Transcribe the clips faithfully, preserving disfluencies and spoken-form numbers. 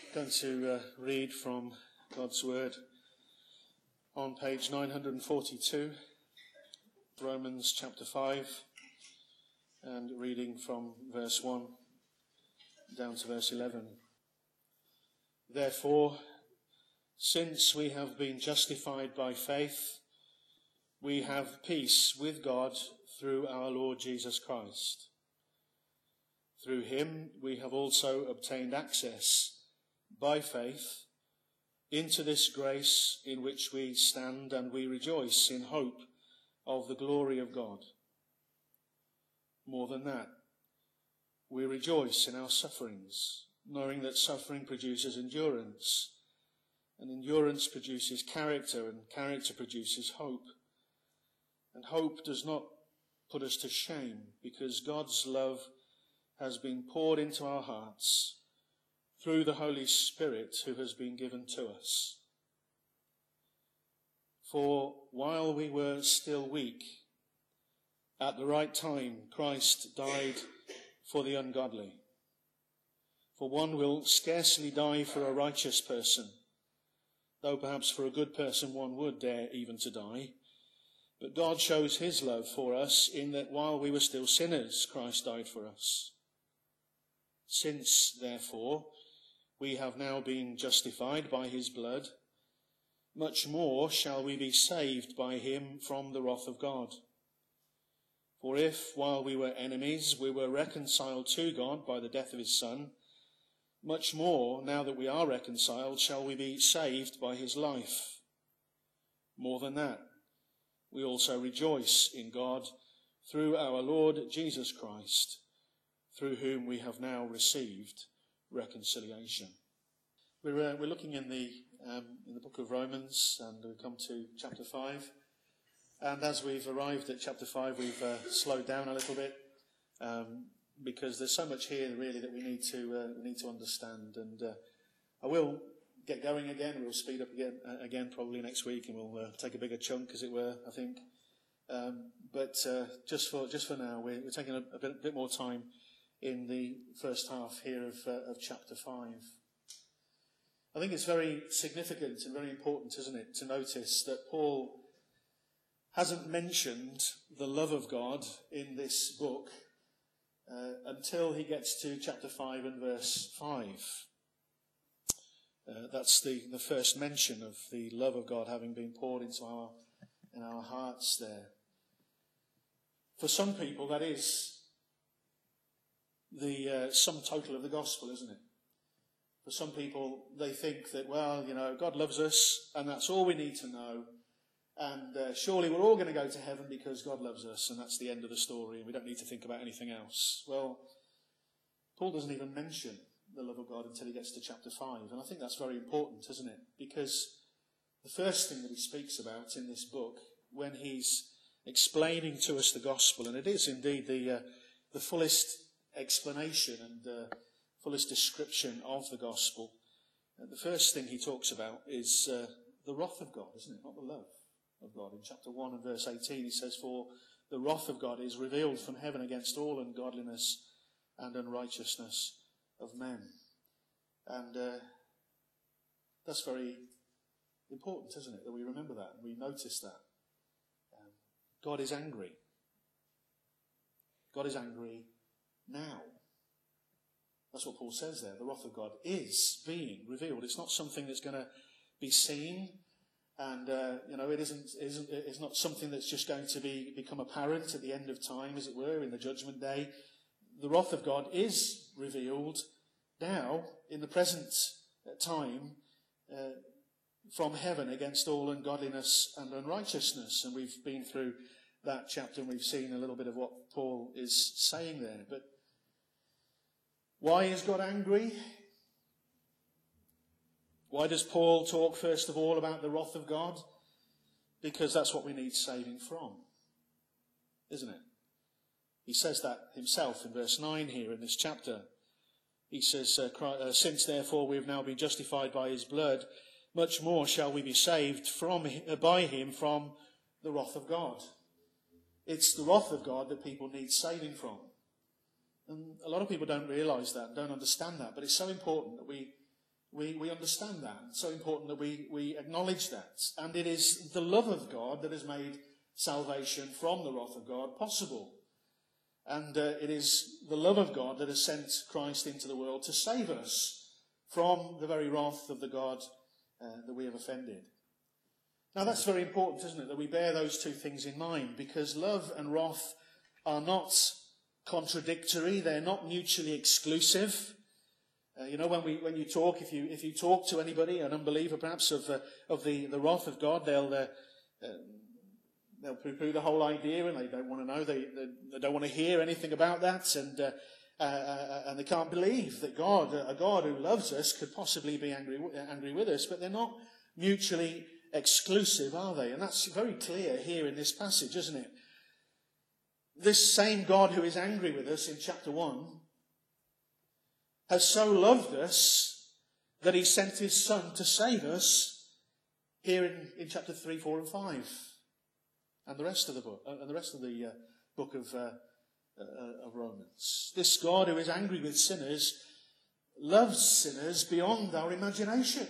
going to uh, read from God's Word on page nine hundred forty-two, Romans chapter five, and reading from verse one down to verse eleven. Therefore, since we have been justified by faith, we have peace with God through our Lord Jesus Christ. Through him we have also obtained access by faith into this grace in which we stand, and we rejoice in hope of the glory of God. More than that, we rejoice in our sufferings, knowing that suffering produces endurance, and endurance produces character, and character produces hope. And hope does not put us to shame, because God's love has been poured into our hearts through the Holy Spirit who has been given to us. For while we were still weak, at the right time Christ died for the ungodly. For one will scarcely die for a righteous person, though perhaps for a good person one would dare even to die. But God shows his love for us in that while we were still sinners, Christ died for us. Since, therefore, we have now been justified by his blood, much more shall we be saved by him from the wrath of God. For if, while we were enemies, we were reconciled to God by the death of his Son, much more, now that we are reconciled, shall we be saved by his life. More than that, we also rejoice in God through our Lord Jesus Christ, through whom we have now received reconciliation. We're, uh, we're looking in the um, in the book of Romans, and we've come to chapter five. And as we've arrived at chapter five, we've uh, slowed down a little bit um, because there's so much here really that we need to uh, we need to understand. And uh, I will get going again. We'll speed up again uh, again probably next week, and we'll uh, take a bigger chunk, as it were, I think. Um, but uh, just for just for now, we're, we're taking a, a bit, bit more time in the first half here of, uh, of chapter five. I think it's very significant and very important, isn't it, to notice that Paul hasn't mentioned the love of God in this book uh, until he gets to chapter five and verse five. Uh, that's the, the first mention of the love of God having been poured into our, in our hearts there. For some people, that is the uh, sum total of the gospel, isn't it? For some people, they think that, well, you know, God loves us and that's all we need to know. And uh, surely we're all going to go to heaven because God loves us, and that's the end of the story, and we don't need to think about anything else. Well, Paul doesn't even mention the love of God until he gets to chapter five. And I think that's very important, isn't it? Because the first thing that he speaks about in this book, when he's explaining to us the gospel, and it is indeed the uh, the fullest explanation and uh, fullest description of the gospel, uh, the first thing he talks about is uh, the wrath of God, isn't it? Not the love of God. In chapter one and verse eighteen, he says, "For the wrath of God is revealed from heaven against all ungodliness and unrighteousness of men." And uh, that's very important, isn't it, that we remember that and we notice that. Um, God is angry. God is angry now. That's what Paul says there. The wrath of God is being revealed. It's not something that's going to be seen, and uh, you know, it isn't, isn't. It's not something that's just going to be become apparent at the end of time, as it were, in the judgment day. The wrath of God is revealed now, in the present time, uh, from heaven against all ungodliness and unrighteousness. And we've been through that chapter and we've seen a little bit of what Paul is saying there. But why is God angry? Why does Paul talk first of all about the wrath of God? Because that's what we need saving from, isn't it? He says that himself in verse nine here in this chapter. He says, uh, uh, "Since therefore we have now been justified by his blood, much more shall we be saved from uh, by him from the wrath of God." It's the wrath of God that people need saving from. And a lot of people don't realise that, don't understand that, but it's so important that we We, we understand that. It's so important that we, we acknowledge that. And it is the love of God that has made salvation from the wrath of God possible. And uh, it is the love of God that has sent Christ into the world to save us from the very wrath of the God uh, that we have offended. Now that's very important, isn't it, that we bear those two things in mind, because love and wrath are not contradictory, they're not mutually exclusive. Uh, you know, when we when you talk, if you if you talk to anybody, an unbeliever perhaps, of uh, of the, the wrath of God, they'll uh, uh, they'll poo-poo the whole idea, and they don't want to know, they they, they don't want to hear anything about that, and uh, uh, uh, and they can't believe that God, a God who loves us, could possibly be angry angry with us. But they're not mutually exclusive, are they? And that's very clear here in this passage, isn't it? This same God who is angry with us in chapter one has so loved us that he sent his Son to save us here in, in chapter three, four and five. And the rest of the book, and the rest of the uh, book of, uh, uh, of Romans. This God who is angry with sinners loves sinners beyond our imagination.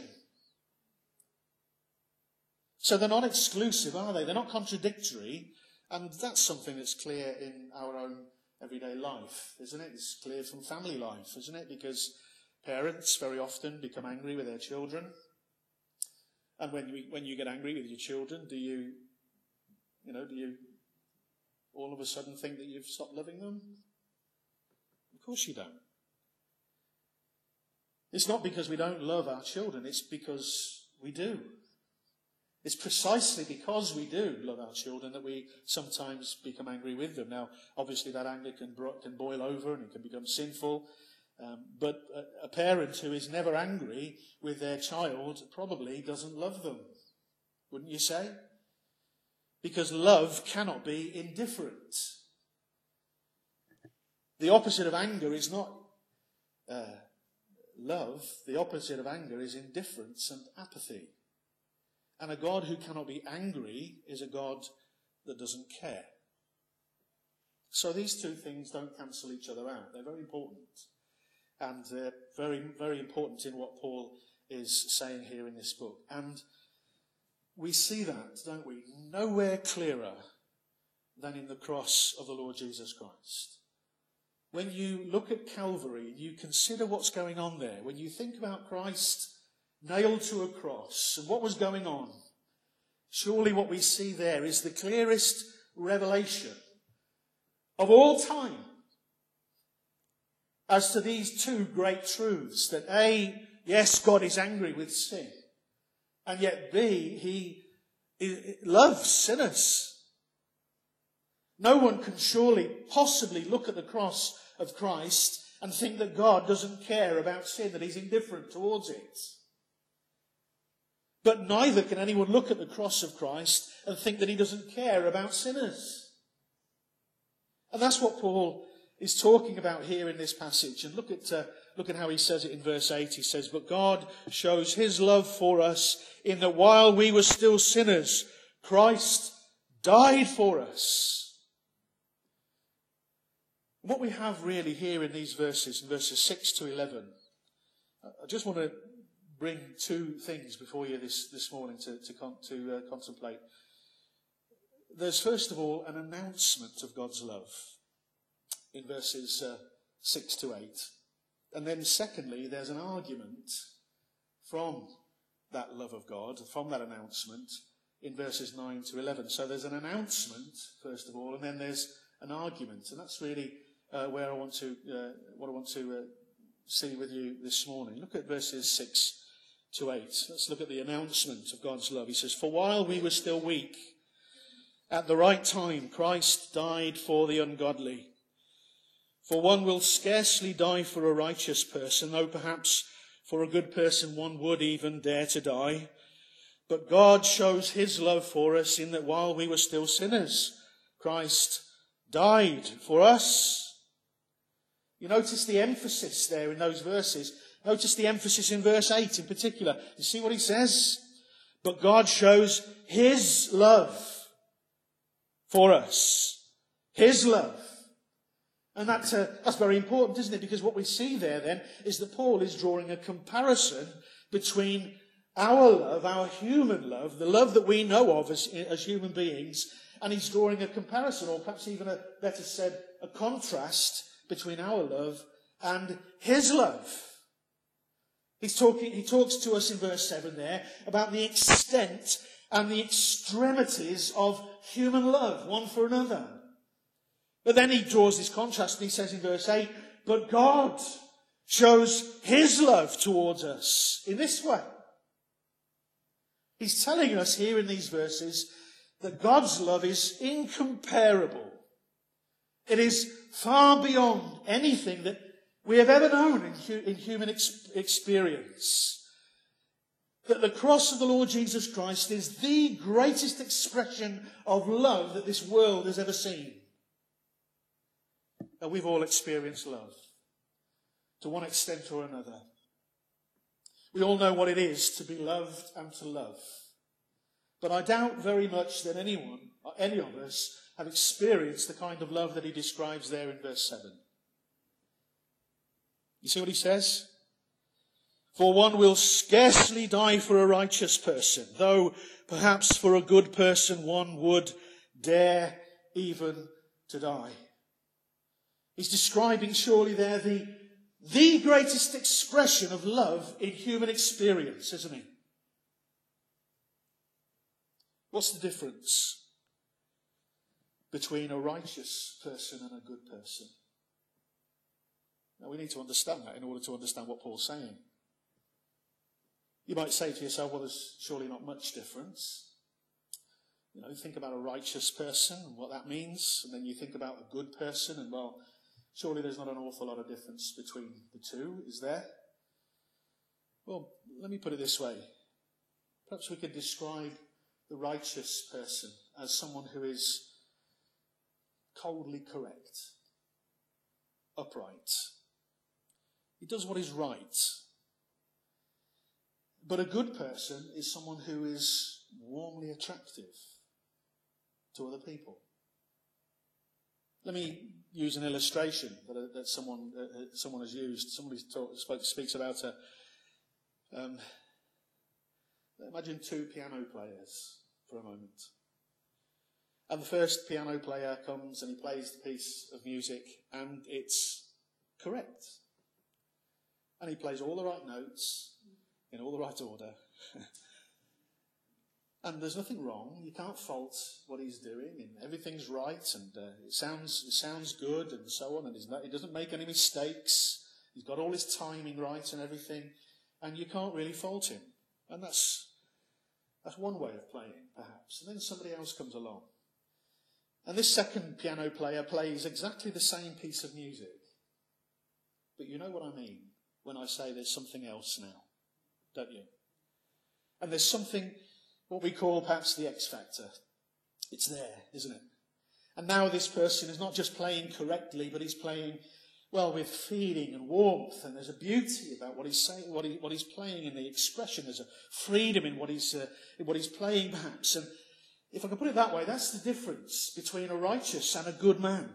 So they're not exclusive, are they? They're not contradictory. And that's something that's clear in our own everyday life, isn't it? It's clear from family life, isn't it? Because parents very often become angry with their children. And when you, when you get angry with your children, do you, you know, do you all of a sudden think that you've stopped loving them? Of course you don't. It's not because we don't love our children, it's because we do. It's precisely because we do love our children that we sometimes become angry with them. Now, obviously that anger can, can boil over and it can become sinful. Um, but a, a parent who is never angry with their child probably doesn't love them. Wouldn't you say? Because love cannot be indifferent. The opposite of anger is not uh, love. The opposite of anger is indifference and apathy. And a God who cannot be angry is a God that doesn't care. So these two things don't cancel each other out. They're very important. And they're very, very important in what Paul is saying here in this book. And we see that, don't we? Nowhere clearer than in the cross of the Lord Jesus Christ. When you look at Calvary, you consider what's going on there. When you think about Christ nailed to a cross, and what was going on? Surely what we see there is the clearest revelation of all time as to these two great truths. That A, yes, God is angry with sin, and yet B, he loves sinners. No one can surely possibly look at the cross of Christ and think that God doesn't care about sin, that he's indifferent towards it. But neither can anyone look at the cross of Christ and think that he doesn't care about sinners. And that's what Paul is talking about here in this passage. And look at, uh, look at how he says it in verse eight. He says, "But God shows his love for us in that while we were still sinners, Christ died for us." What we have really here in these verses, in verses six to eleven, I just want to bring two things before you this, this morning to, to, con, to uh, contemplate. There's first of all an announcement of God's love in verses uh, six to eight. And then secondly, there's an argument from that love of God, from that announcement, in verses nine to eleven. So there's an announcement, first of all, and then there's an argument. And that's really uh, where I want to, uh, what I want to uh, see with you this morning. Look at verses six to eight. Let's look at the announcement of God's love. He says, "For while we were still weak, at the right time, Christ died for the ungodly. For one will scarcely die for a righteous person, though perhaps for a good person one would even dare to die. But God shows his love for us in that while we were still sinners, Christ died for us." You notice the emphasis there in those verses. Notice the emphasis in verse eight in particular. You see what he says? But God shows his love for us. His love. And that, uh, that's very important, isn't it? Because what we see there then is that Paul is drawing a comparison between our love, our human love, the love that we know of as, as human beings, and he's drawing a comparison, or perhaps even a, better said, a contrast between our love and his love. He's talking, he talks to us in verse seven there about the extent and the extremities of human love, one for another. But then he draws this contrast and he says in verse eight, but God shows his love towards us in this way. He's telling us here in these verses that God's love is incomparable. It is far beyond anything that we have ever known in, hu- in human ex- experience. That the cross of the Lord Jesus Christ is the greatest expression of love that this world has ever seen. That we've all experienced love to one extent or another. We all know what it is to be loved and to love. But I doubt very much that anyone, or any of us, have experienced the kind of love that he describes there in verse seven. You see what he says? For one will scarcely die for a righteous person, though perhaps for a good person one would dare even to die. He's describing surely there the, the greatest expression of love in human experience, isn't he? What's the difference between a righteous person and a good person? Now we need to understand that in order to understand what Paul's saying. You might say to yourself, well, there's surely not much difference. You know, think about a righteous person and what that means, and then you think about a good person, and well, surely there's not an awful lot of difference between the two, is there? Well, let me put it this way. Perhaps we could describe the righteous person as someone who is coldly correct, upright. He does what is right. But a good person is someone who is warmly attractive to other people. Let me use an illustration that, uh, that someone uh, someone has used. Somebody talk, spoke, speaks about a. Um, imagine two piano players for a moment. And the first piano player comes and he plays the piece of music and it's correct. And he plays all the right notes in all the right order. And there's nothing wrong. You can't fault what he's doing, and everything's right, and uh, it sounds it sounds good, and so on. And he's not, he doesn't make any mistakes. He's got all his timing right and everything, and you can't really fault him. And that's that's one way of playing, perhaps. And then somebody else comes along, and this second piano player plays exactly the same piece of music. But you know what I mean when I say there's something else now, don't you? And there's something, what we call perhaps the X factor. It's there, isn't it? And now this person is not just playing correctly, but he's playing, well, with feeling and warmth. And there's a beauty about what he's saying, what, he, what he's playing in the expression. There's a freedom in what he's uh, in what he's playing, perhaps. And if I can put it that way, that's the difference between a righteous and a good man.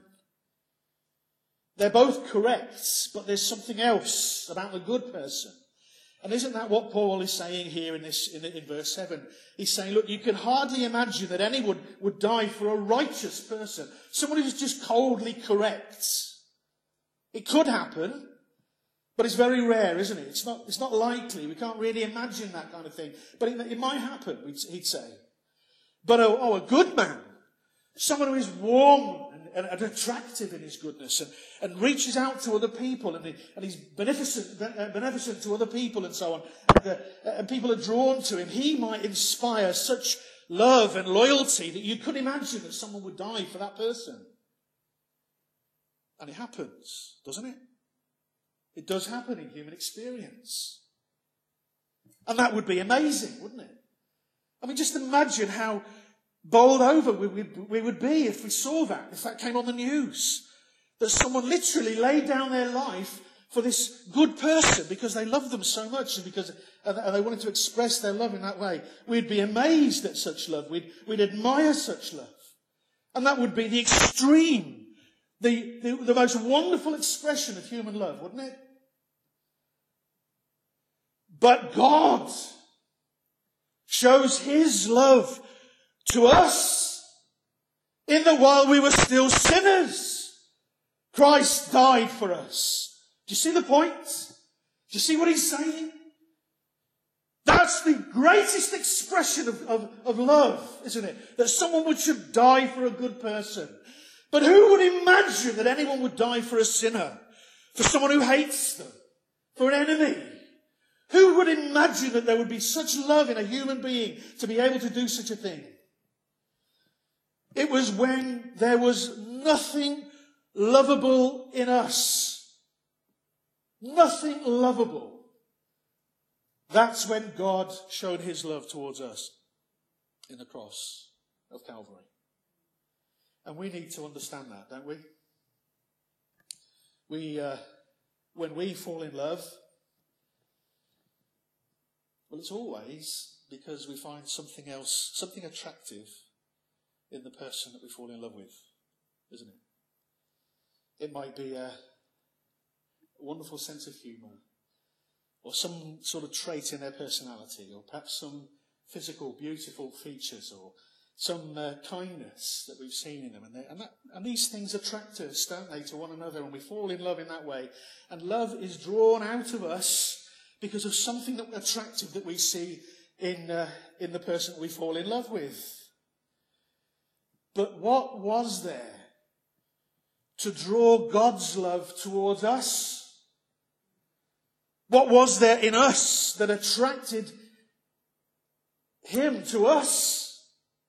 They're both correct, but there's something else about the good person. And isn't that what Paul is saying here in this in, in verse seven? He's saying, look, you can hardly imagine that anyone would die for a righteous person. Someone who's just coldly correct. It could happen, but it's very rare, isn't it? It's not, it's not likely. We can't really imagine that kind of thing. But it, it might happen, he'd say. But oh, oh, a good man, someone who is warm and, and attractive in his goodness, and, and reaches out to other people, and, he, and he's beneficent, beneficent to other people, and so on. And, uh, and people are drawn to him. He might inspire such love and loyalty that you could imagine that someone would die for that person. And it happens, doesn't it? It does happen in human experience. And that would be amazing, wouldn't it? I mean, just imagine how bowled over we, we, we would be if we saw that, if that came on the news. That someone literally laid down their life for this good person because they love them so much and because and they wanted to express their love in that way. We'd be amazed at such love. We'd, we'd admire such love. And that would be the extreme The, the, the most wonderful expression of human love, wouldn't it? But God shows his love to us in that while we were still sinners, Christ died for us. Do you see the point? Do you see what he's saying? That's the greatest expression of, of, of love, isn't it? That someone would should die for a good person. But who would imagine that anyone would die for a sinner? For someone who hates them? For an enemy? Who would imagine that there would be such love in a human being to be able to do such a thing? It was when there was nothing lovable in us. Nothing lovable. That's when God showed his love towards us in the cross of Calvary. And we need to understand that, don't we? We, uh, when we fall in love, well, it's always because we find something else, something attractive in the person that we fall in love with, isn't it? It might be a wonderful sense of humour, or some sort of trait in their personality, or perhaps some physical, beautiful features, or some uh, kindness that we've seen in them. And, they, and, that, and these things attract us, don't they, to one another, and we fall in love in that way. And love is drawn out of us because of something that attractive that we see in, uh, in the person that we fall in love with. But what was there to draw God's love towards us? What was there in us that attracted him to us?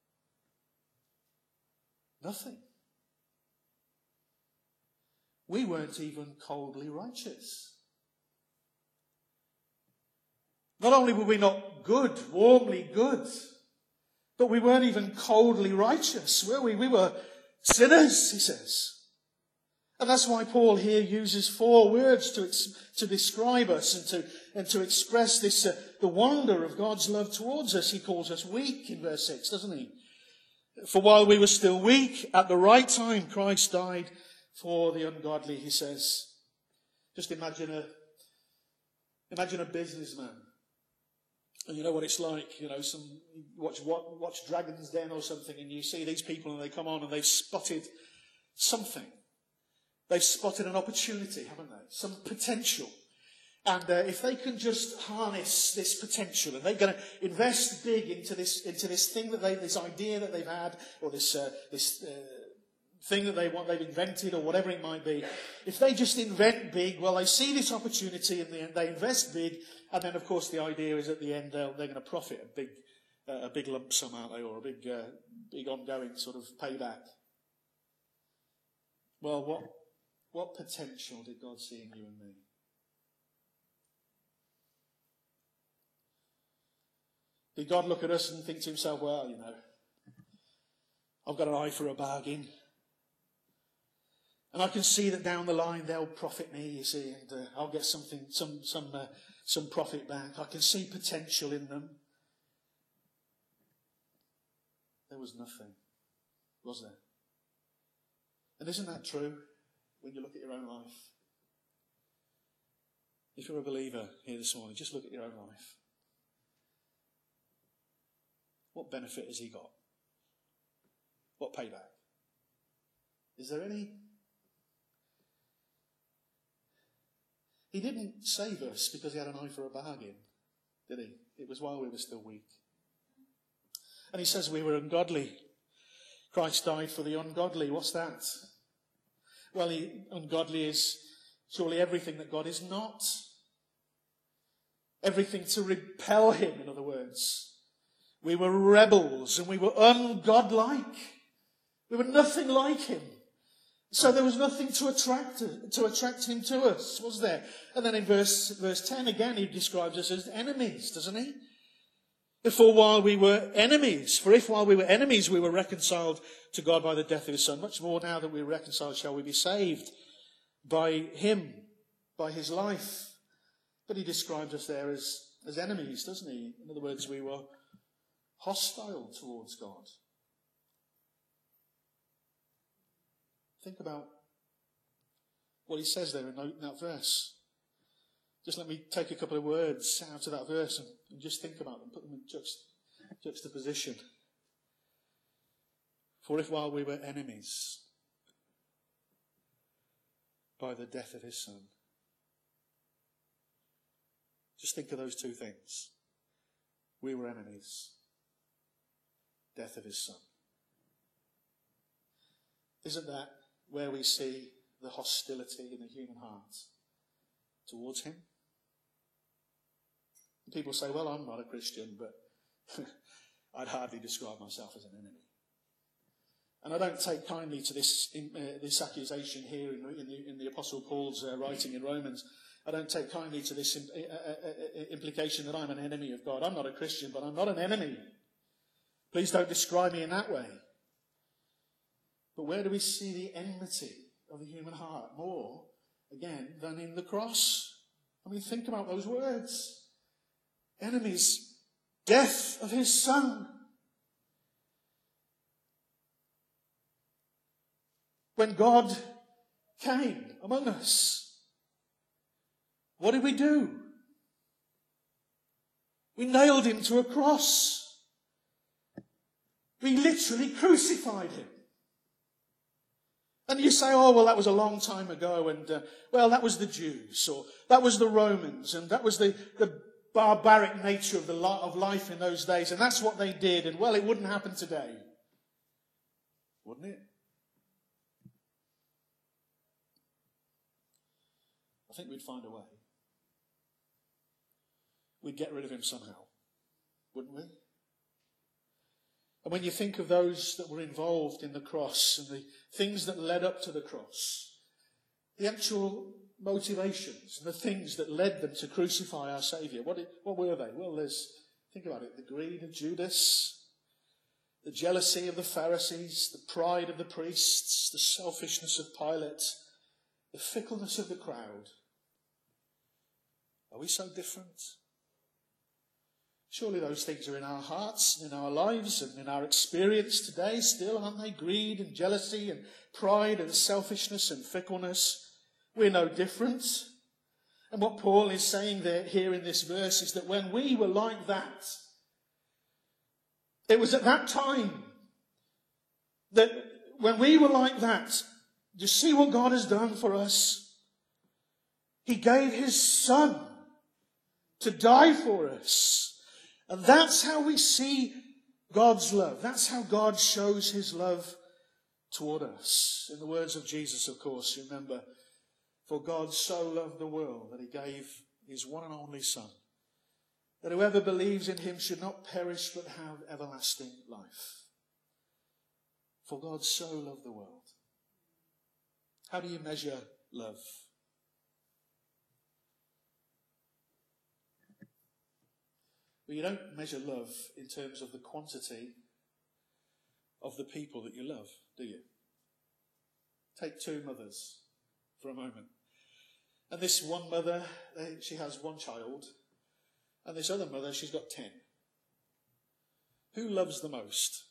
Nothing. We weren't even coldly righteous. Not only were we not good, warmly good, but we weren't even coldly righteous, were we? We were sinners, he says. And that's why Paul here uses four words to ex- to describe us and to and to express this uh, the wonder of God's love towards us. He calls us weak in verse six, doesn't he? For while we were still weak, at the right time Christ died for the ungodly, he says. Just imagine a imagine a businessman. And you know what it's like, you know, some watch watch Dragon's Den or something, and you see these people and they come on and they've spotted something. They've spotted an opportunity, haven't they? Some potential. And uh, if they can just harness this potential, and they're going to invest big into this into this thing that they, this idea that they've had, or this uh, this uh, thing that they want, they've invented, or whatever it might be. If they just invent big, well, they see this opportunity and they, they invest big, and then of course the idea is at the end they're, they're going to profit a big uh, a big lump sum, aren't they, or a big uh, big ongoing sort of payback. Well, what what potential did God see in you and me? Did God look at us and think to himself, well, you know, I've got an eye for a bargain. And I can see that down the line they'll profit me, you see, and uh, I'll get something, some some uh, some profit back. I can see potential in them. There was nothing, was there? And isn't that true when you look at your own life? If you're a believer here this morning, just look at your own life. What benefit has he got? What payback? Is there any? He didn't save us because he had an eye for a bargain, did he? It was while we were still weak. And he says we were ungodly. Christ died for the ungodly. What's that? Well, he, ungodly is surely everything that God is not. Everything to repel him, in other words. We were rebels and we were ungodlike. We were nothing like him. So there was nothing to attract to attract him to us, was there? And then in verse verse ten again, he describes us as enemies, doesn't he? For while we were enemies, for if while we were enemies we were reconciled to God by the death of his Son, much more now that we are reconciled shall we be saved by him, by his life. But he describes us there as, as enemies, doesn't he? In other words, we were hostile towards God. Think about what he says there in that verse. Just let me take a couple of words out of that verse and, and just think about them, put them in juxt, juxtaposition. For if while we were enemies, by the death of his son. Just think of those two things. We were enemies. Death of his son. Isn't that where we see the hostility in the human heart towards him? People say, well, I'm not a Christian, but I'd hardly describe myself as an enemy. And I don't take kindly to this uh, this accusation here in, in, the, in the Apostle Paul's uh, writing in Romans. I don't take kindly to this imp- uh, uh, implication that I'm an enemy of God. I'm not a Christian, but I'm not an enemy. Please don't describe me in that way. But where do we see the enmity of the human heart? More, again, than in the cross. I mean, think about those words. Enemies, death of his son. When God came among us, what did we do? We nailed him to a cross. We literally crucified him. And you say, oh, well, that was a long time ago, and, uh, well, that was the Jews, or that was the Romans, and that was the, the barbaric nature of, the li- of life in those days, and that's what they did, and, well, it wouldn't happen today. Wouldn't it? I think we'd find a way. We'd get rid of him somehow, wouldn't we? And when you think of those that were involved in the cross and the things that led up to the cross, the actual motivations and the things that led them to crucify our Saviour, what, what were they? Well, there's, think about it, the greed of Judas, the jealousy of the Pharisees, the pride of the priests, the selfishness of Pilate, the fickleness of the crowd. Are we so different? Surely those things are in our hearts, in our lives, and in our experience today still, aren't they? Greed and jealousy and pride and selfishness and fickleness. We're no different. And what Paul is saying there, here in this verse is that when we were like that, it was at that time that when we were like that, do you see what God has done for us? He gave his son to die for us. And that's how we see God's love. That's how God shows his love toward us. In the words of Jesus, of course, remember, for God so loved the world that he gave his one and only son, that whoever believes in him should not perish but have everlasting life. For God so loved the world. How do you measure love? Well, you don't measure love in terms of the quantity of the people that you love, do you? Take two mothers for a moment. And this one mother, she has one child. And this other mother, she's got ten. Who loves the most?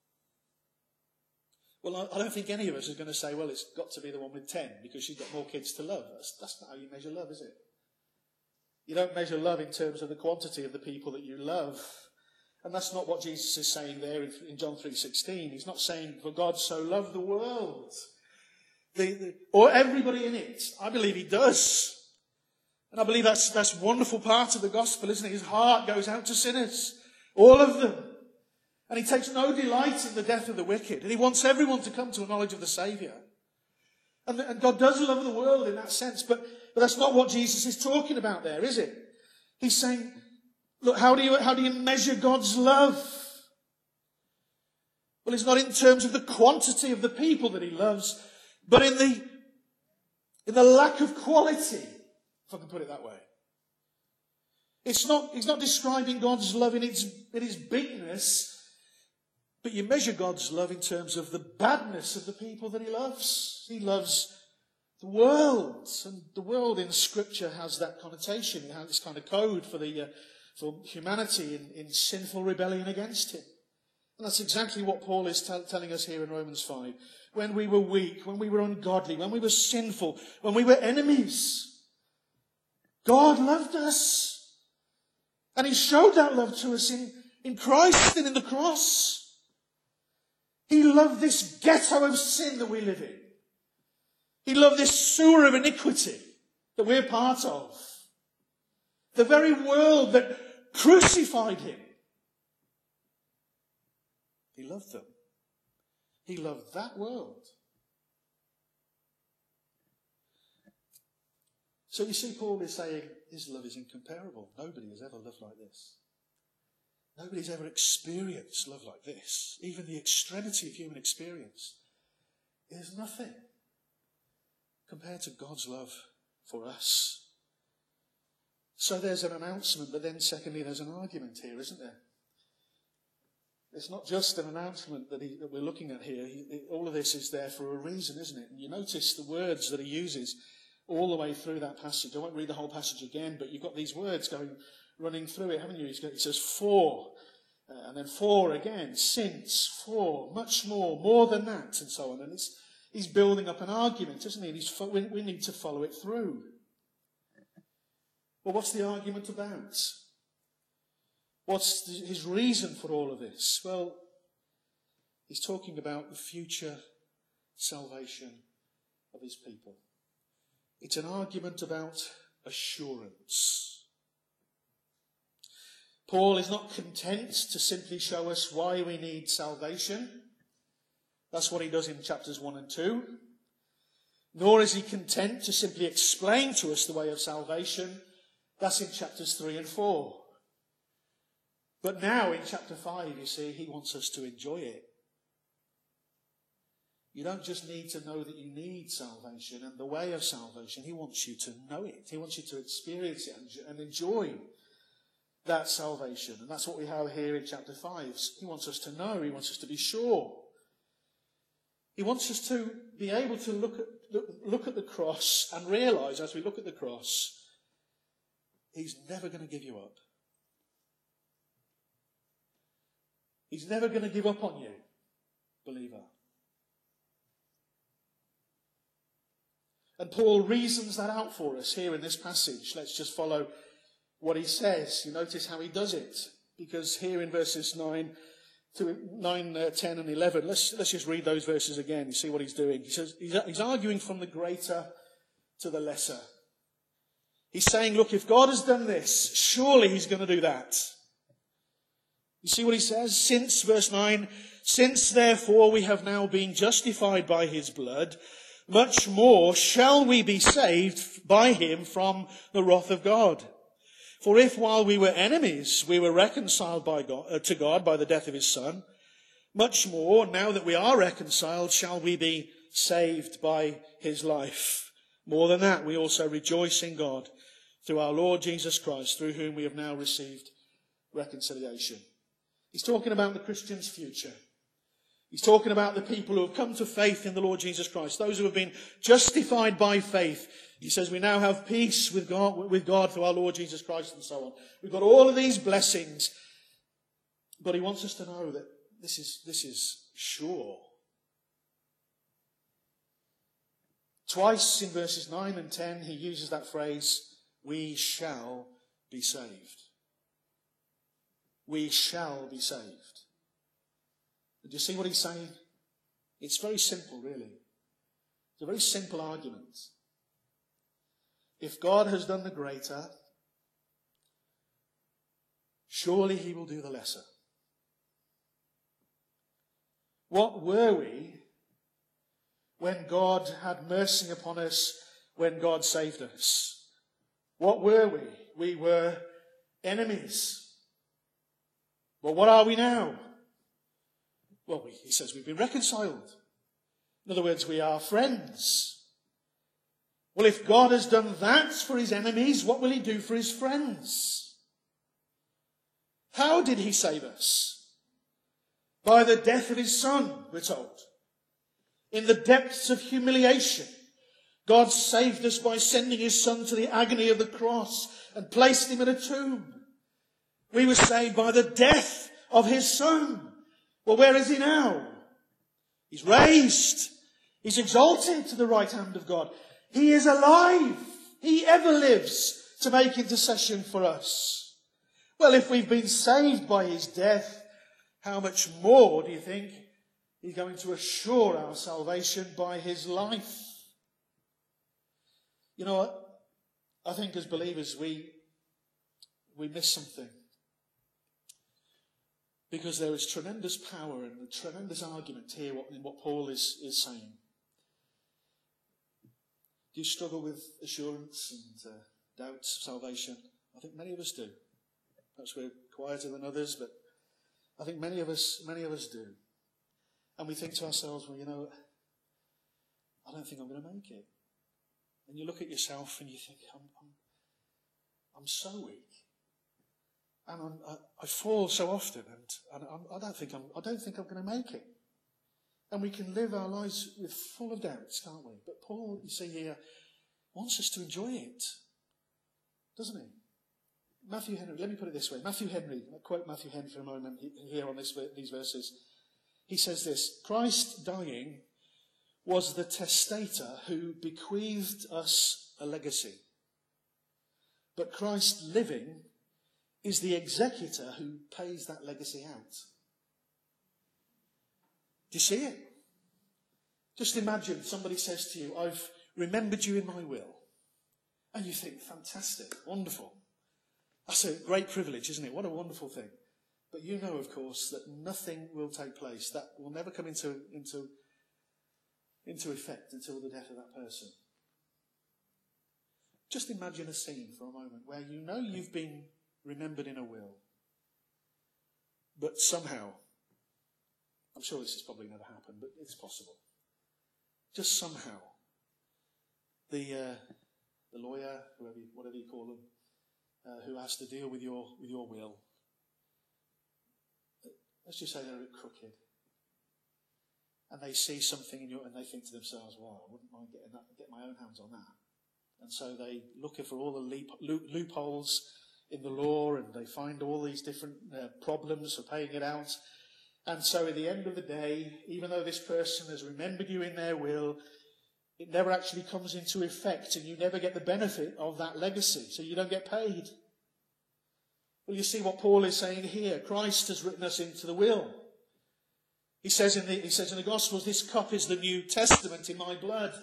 Well, I don't think any of us is going to say, well, it's got to be the one with ten because she's got more kids to love. That's, that's not how you measure love, is it? You don't measure love in terms of the quantity of the people that you love. And that's not what Jesus is saying there in, in John three sixteen. He's not saying, for God so loved the world. The, the, or everybody in it. I believe he does. And I believe that's that's a wonderful part of the gospel, isn't it? His heart goes out to sinners. All of them. And he takes no delight in the death of the wicked. And he wants everyone to come to a knowledge of the Saviour. And, and God does love the world in that sense. But, but that's not what Jesus is talking about there, is it? He's saying, look, how do you, how do you measure God's love? Well, it's not in terms of the quantity of the people that he loves, but in the, in the lack of quality, if I can put it that way. It's not, he's not describing God's love in its, in its bigness, but you measure God's love in terms of the badness of the people that he loves. He loves the world, and the world in Scripture has that connotation. It has this kind of code for the uh, for humanity in, in sinful rebellion against him. And that's exactly what Paul is t- telling us here in Romans five. When we were weak, when we were ungodly, when we were sinful, when we were enemies, God loved us. And he showed that love to us in, in Christ and in the cross. He loved this ghetto of sin that we live in. He loved this sewer of iniquity that we're part of. The very world that crucified him. He loved them. He loved that world. So you see, Paul is saying his love is incomparable. Nobody has ever loved like this. Nobody's ever experienced love like this. Even the extremity of human experience is nothing compared to God's love for us. So there's an announcement, but then secondly there's an argument here, isn't there? It's not just an announcement that, he, that we're looking at here. He, all of this is there for a reason, isn't it? And you notice the words that he uses all the way through that passage. I won't read the whole passage again, but you've got these words going, running through it, haven't you? He says, for, uh, and then for again, since, for, much more, more than that, and so on. And it's, he's building up an argument, isn't he? And he's, we, we need to follow it through. Well, what's the argument about? What's his reason for all of this? Well, he's talking about the future salvation of his people. It's an argument about assurance. Paul is not content to simply show us why we need salvation. That's what he does in chapters one and two. Nor is he content to simply explain to us the way of salvation. That's in chapters three and four. But now in chapter five, you see, he wants us to enjoy it. You don't just need to know that you need salvation and the way of salvation. He wants you to know it. He wants you to experience it and enjoy that salvation. And that's what we have here in chapter five. He wants us to know. He wants us to be sure. He wants us to be able to look at, look, look at the cross and realize as we look at the cross, he's never going to give you up. He's never going to give up on you, believer. And Paul reasons that out for us here in this passage. Let's just follow what he says. You notice how he does it. Because here in verses nine, to nine, uh, ten and eleven, let's, let's just read those verses again. You see what he's doing. He says he's, he's arguing from the greater to the lesser. He's saying, look, if God has done this, surely he's going to do that. You see what he says? Since, verse nine, since therefore we have now been justified by his blood, much more shall we be saved by him from the wrath of God. For if while we were enemies, we were reconciled by God, uh, to God by the death of his Son, much more, now that we are reconciled, shall we be saved by his life. More than that, we also rejoice in God through our Lord Jesus Christ, through whom we have now received reconciliation. He's talking about the Christian's future. He's talking about the people who have come to faith in the Lord Jesus Christ, those who have been justified by faith. He says we now have peace with God, with God through our Lord Jesus Christ and so on. We've got all of these blessings, but he wants us to know that this is, this is sure. Twice in verses nine and ten, he uses that phrase, we shall be saved. We shall be saved. Do you see what he's saying? It's very simple, really. It's a very simple argument. If God has done the greater, surely he will do the lesser. What were we when God had mercy upon us, when God saved us? What were we? We were enemies. Well, what are we now? Well, we, he says we've been reconciled. In other words, we are friends. Well, if God has done that for his enemies, what will he do for his friends? How did he save us? By the death of his Son, we're told. In the depths of humiliation, God saved us by sending his Son to the agony of the cross and placed him in a tomb. We were saved by the death of his Son. Well, where is he now? He's raised. He's exalted to the right hand of God. He is alive. He ever lives to make intercession for us. Well, if we've been saved by his death, how much more do you think he's going to assure our salvation by his life? You know what? I think as believers we we miss something. Because there is tremendous power and a tremendous argument here in what Paul is, is saying. Do you struggle with assurance and uh, doubts of salvation? I think many of us do. Perhaps we're quieter than others, but I think many of us, many of us do. And we think to ourselves, well, you know, I don't think I'm going to make it. And you look at yourself and you think, I'm, I'm, I'm so weak. And I'm, I, I fall so often, and, and I'm, I don't think I'm. I don't think I'm going to make it. And we can live our lives with full of doubts, can't we? But Paul, you see here, wants us to enjoy it, doesn't he? Matthew Henry. Let me put it this way: Matthew Henry. I'll quote Matthew Henry for a moment here on this, these verses. He says this: Christ dying was the testator who bequeathed us a legacy, but Christ living is the executor who pays that legacy out. Do you see it? Just imagine somebody says to you, I've remembered you in my will. And you think, fantastic, wonderful. That's a great privilege, isn't it? What a wonderful thing. But you know, of course, that nothing will take place. That will never come into, into, into effect until the death of that person. Just imagine a scene for a moment where you know you've been remembered in a will, but somehow, I'm sure this has probably never happened, but it's possible, just somehow the uh, the lawyer, whoever you, whatever you call them, uh, who has to deal with your with your will, let's just say they're a bit crooked, and they see something in your, and they think to themselves, well, I wouldn't mind getting that, get my own hands on that, and so they look for all the loop, loop, loopholes in the law, and they find all these different uh, problems for paying it out. And so at the end of the day, even though this person has remembered you in their will, it never actually comes into effect, and you never get the benefit of that legacy, so you don't get paid. Well, you see what Paul is saying here. Christ has written us into the will. He says in the, he says in the Gospels, this cup is the New Testament in my blood,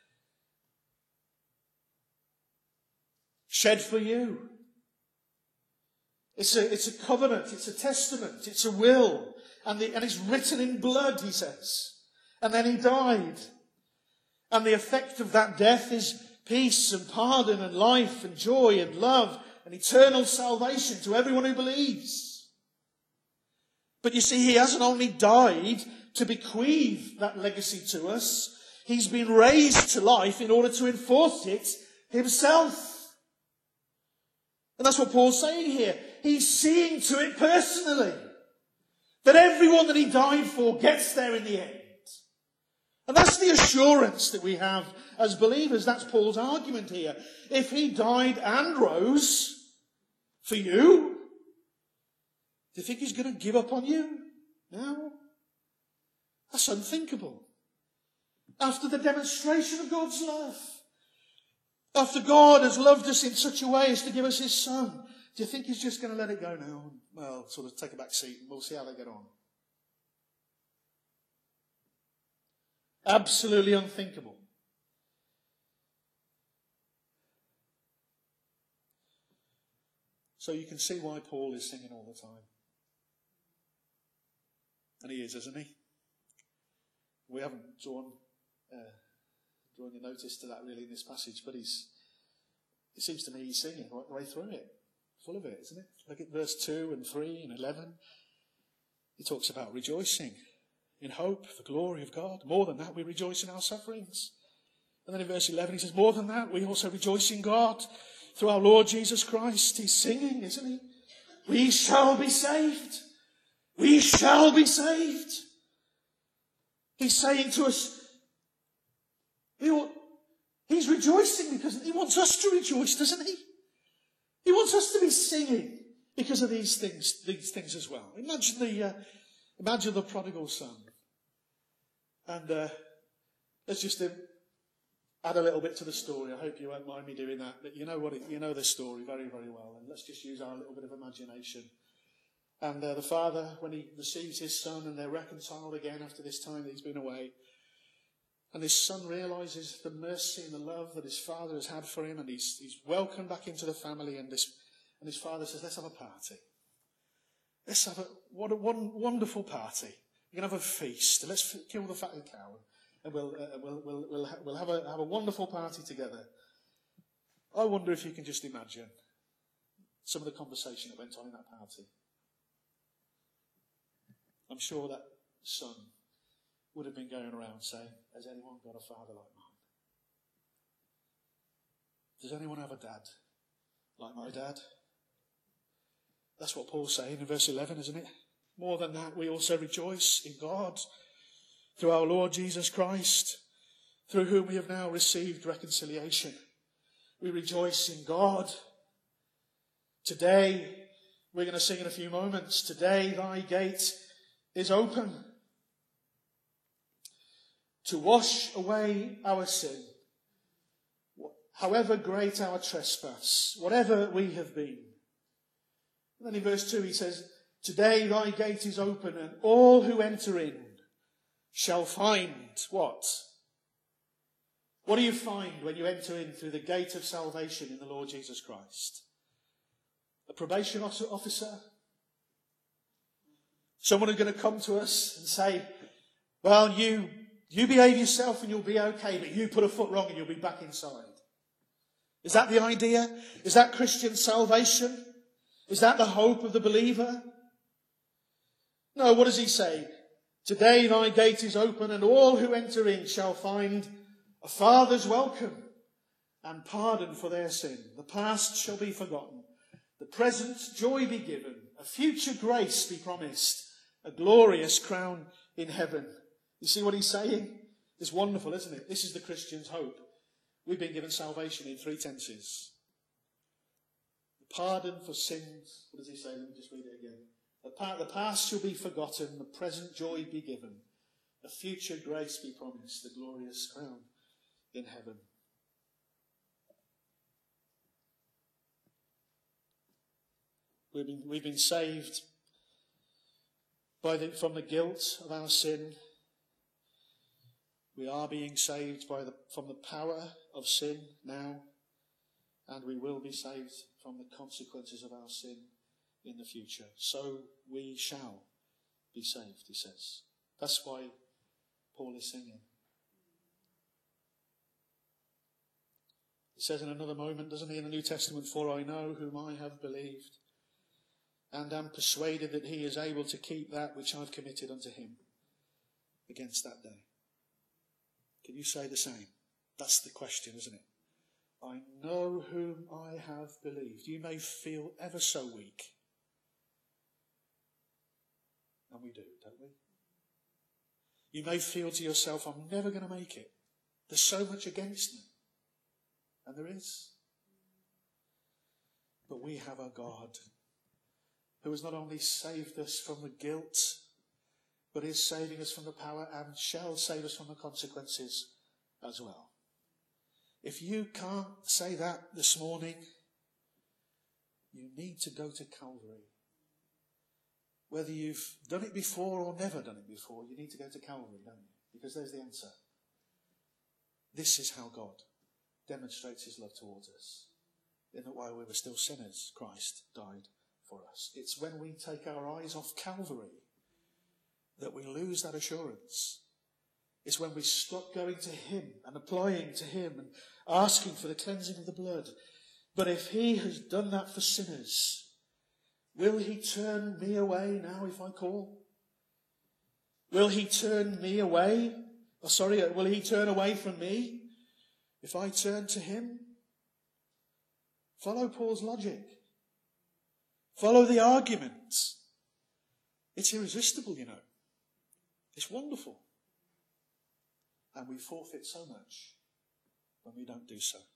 shed for you. It's a, it's a covenant, it's a testament, it's a will. And, the, and it's written in blood, he says. And then he died. And the effect of that death is peace and pardon and life and joy and love and eternal salvation to everyone who believes. But you see, he hasn't only died to bequeath that legacy to us. He's been raised to life in order to enforce it himself. And that's what Paul's saying here. He's seeing to it personally that everyone that he died for gets there in the end. And that's the assurance that we have as believers. That's Paul's argument here. If he died and rose for you, do you think he's going to give up on you? No. That's unthinkable. After the demonstration of God's love, after God has loved us in such a way as to give us his Son, do you think he's just going to let it go now? Well, sort of take a back seat and we'll see how they get on. Absolutely unthinkable. So you can see why Paul is singing all the time. And he is, isn't he? We haven't drawn, uh, drawn your notice to that really in this passage, but he's, it seems to me he's singing right the way through it. Full of it, isn't it? Look at verse two and three and eleven. He talks about rejoicing in hope, the glory of God. More than that, we rejoice in our sufferings. And then in verse eleven, he says, more than that, we also rejoice in God through our Lord Jesus Christ. He's singing, isn't he? We shall be saved. We shall be saved. He's saying to us, he's rejoicing because he wants us to rejoice, doesn't he? He wants us to be singing because of these things, these things as well. Imagine the, uh, Imagine the prodigal son. And uh, let's just uh, add a little bit to the story. I hope you won't mind me doing that. But you know what? It, you know this story very, very well. And let's just use our little bit of imagination. And uh, the father, when he receives his son and they're reconciled again after this time that he's been away, and his son realises the mercy and the love that his father has had for him, and he's, he's welcomed back into the family, and, this, and his father says, let's have a party. Let's have a, what a one, wonderful party. We're going to have a feast. Let's f- kill the fatted cow, and we'll, uh, we'll, we'll, we'll, ha- we'll have, a, have a wonderful party together. I wonder if you can just imagine some of the conversation that went on in that party. I'm sure that son would have been going around saying, has anyone got a father like mine? Does anyone have a dad like my dad? That's what Paul's saying in verse eleven, isn't it? More than that, we also rejoice in God through our Lord Jesus Christ, through whom we have now received reconciliation. We rejoice in God. Today, we're going to sing in a few moments, today thy gate is open to wash away our sin, however great our trespass, whatever we have been. And then in verse two he says, today thy gate is open, and all who enter in shall find what? What do you find when you enter in through the gate of salvation in the Lord Jesus Christ? A probation officer? Someone who's going to come to us and say, well, you, you behave yourself and you'll be okay, but you put a foot wrong and you'll be back inside. Is that the idea? Is that Christian salvation? Is that the hope of the believer? No, what does he say? Today thy gate is open, and all who enter in shall find a father's welcome and pardon for their sin. The past shall be forgotten. The present joy be given. A future grace be promised. A glorious crown in heaven. You see what he's saying? It's wonderful, isn't it? This is the Christian's hope. We've been given salvation in three tenses. The pardon for sins. What does he say? Let me just read it again. The, pa- the past shall be forgotten. The present joy be given. A future grace be promised. The glorious crown in heaven. We've been, we've been saved by the, from the guilt of our sin. We are being saved by the, from the power of sin now, and we will be saved from the consequences of our sin in the future. So we shall be saved, he says. That's why Paul is singing. He says in another moment, doesn't he, in the New Testament, for I know whom I have believed, and am persuaded that he is able to keep that which I've committed unto him against that day. Can you say the same? That's the question, isn't it? I know whom I have believed. You may feel ever so weak. And we do, don't we? You may feel to yourself, I'm never going to make it. There's so much against me. And there is. But we have a God who has not only saved us from the guilt, but is saving us from the power and shall save us from the consequences as well. If you can't say that this morning, you need to go to Calvary. Whether you've done it before or never done it before, you need to go to Calvary, don't you? Because there's the answer. This is how God demonstrates his love towards us. In that while we were still sinners, Christ died for us. It's when we take our eyes off Calvary that we lose that assurance. It's when we stop going to him and applying to him and asking for the cleansing of the blood. But if he has done that for sinners, will he turn me away now if I call? Will he turn me away? Oh, sorry, will he turn away from me if I turn to him? Follow Paul's logic. Follow the arguments. It's irresistible, you know. It's wonderful. And we forfeit so much when we don't do so.